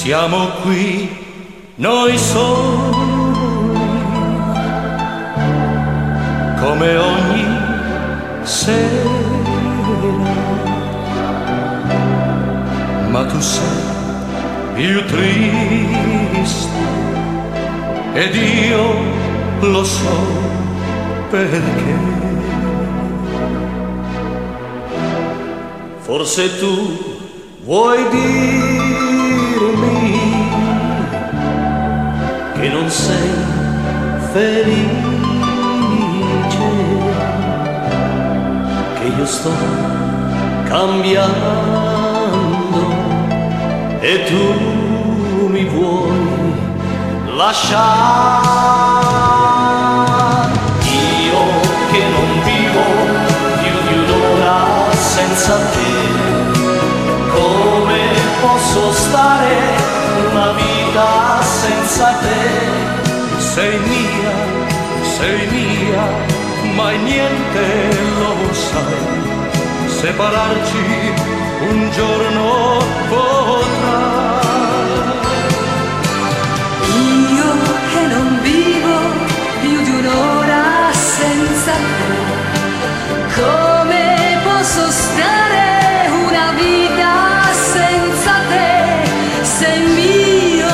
siamo qui noi soli, come ogni sera, ma tu sei più triste ed io lo so perché. Forse tu vuoi dirmi che non sei felice, che io sto cambiando e tu mi vuoi lasciare. Io che non vivo più di un'ora senza te, come posso stare una vita senza te? Sei mia, mai niente lo sai, separarci un giorno potrà. Io che non vivo più di un'ora senza te, come posso stare una vita senza te? Sei mio,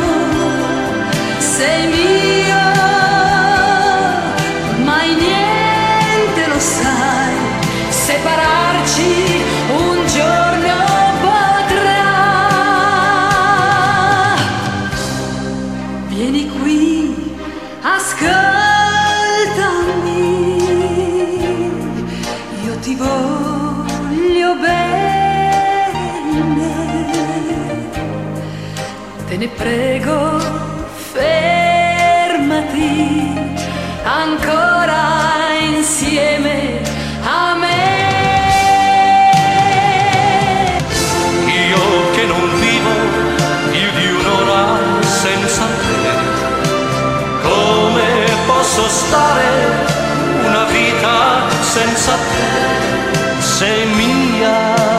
mai niente lo sai, separarci un giorno potrà. Vieni qui, ascoltami, io ti voglio bene, te ne prego, fermati ancora insieme a me. Io che non vivo più di un'ora senza te, come posso stare una vita senza te? Sei mia,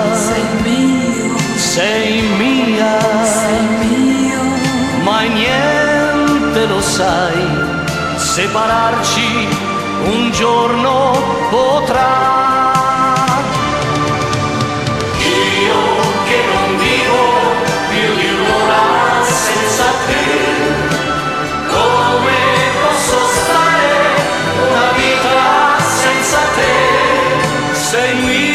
mai niente lo sai, separarci un giorno potrà. Io che non vivo più di un'ora senza te, come posso stare una vita senza te? Sei mia,